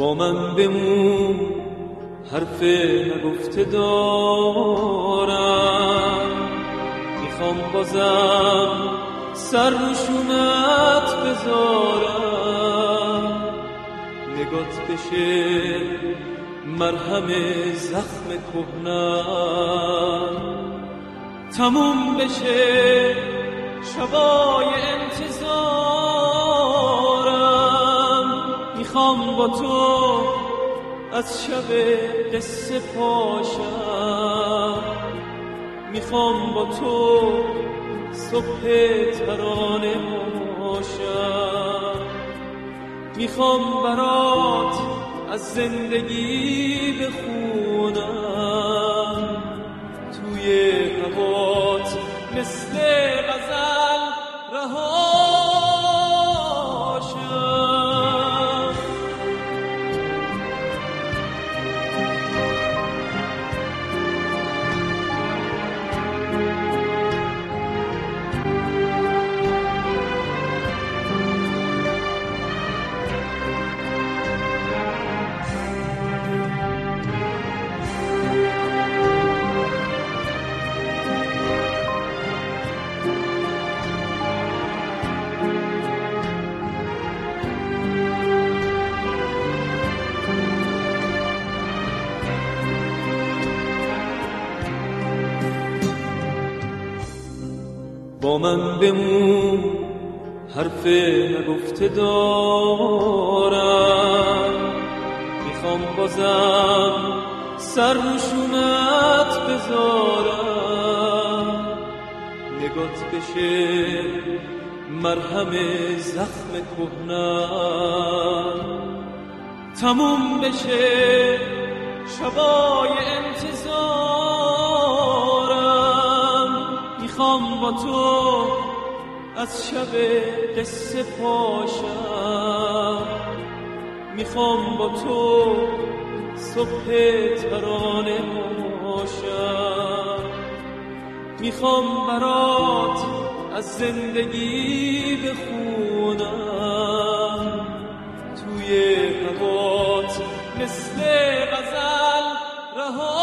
با من بمون، حرف نگفته دارم. میخوام بازم سر روشونت بذارم، نگات بشه مرهم زخم کهنم، تموم بشه شبای انتظارم. میخوام با تو از شب قصه پاشم، میخوام با تو صبح ترانه باشم، میخوام برات از زندگی بخونم، توی هوات مثل غزل رهاشم. با من بمون، حرف نگفته دارم. میخوام بازم سر روشونت بذارم، نگات بشه مرهم زخم کهنم، تموم بشه شبای انتظارم. میخوام با تو از شب قصه پاشم، میخوام با تو صبح ترانه باشم، میخوام برات از زندگی بخونم، توی هوات مثل غزل رها